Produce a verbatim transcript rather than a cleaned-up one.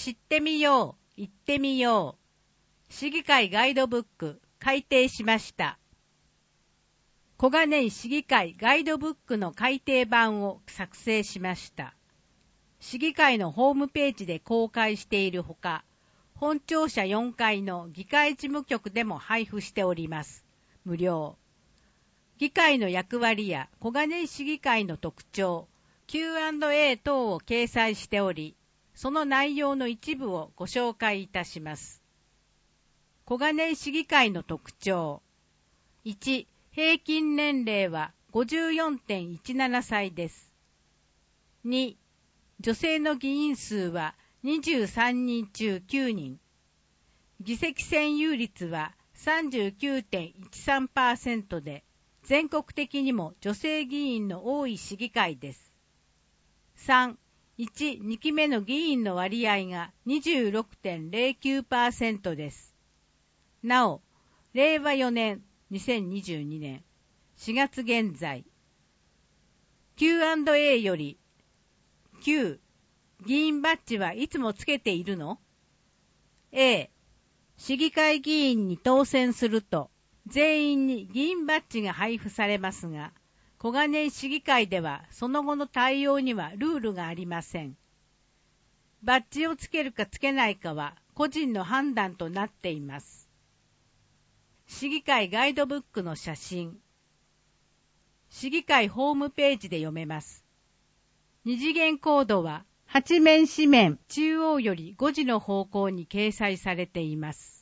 知ってみよう、行ってみよう。市議会ガイドブック改訂しました。小金井市議会ガイドブックの改訂版を作成しました。市議会のホームページで公開しているほか、本庁舎よんかいの議会事務局でも配布しております。無料。議会の役割や小金井市議会の特徴、キューアンドエー 等を掲載しており、その内容の一部をご紹介いたします。小金井市議会の特徴。いち、平均年齢は ごじゅうよんてんいちなな 歳です。に、女性の議員数はにじゅうさんにん中きゅうにん。議席占有率は さんじゅうきゅうてんいちさんパーセント で、全国的にも女性議員の多い市議会です。さん、いち、にきめの議員の割合が にじゅうろくてんゼロきゅうパーセント です。なお、れいわよねんにせんにじゅうにねんしがつ現在、キューアンドエー より、きゅう、議員バッジはいつもつけているの？ A、市議会議員に当選すると、全員に議員バッジが配布されますが、小金井市議会ではその後の対応にはルールがありません。バッジをつけるかつけないかは個人の判断となっています。市議会ガイドブックの写真。市議会ホームページで読めます。二次元コードははち面紙面中央よりごじの方向に掲載されています。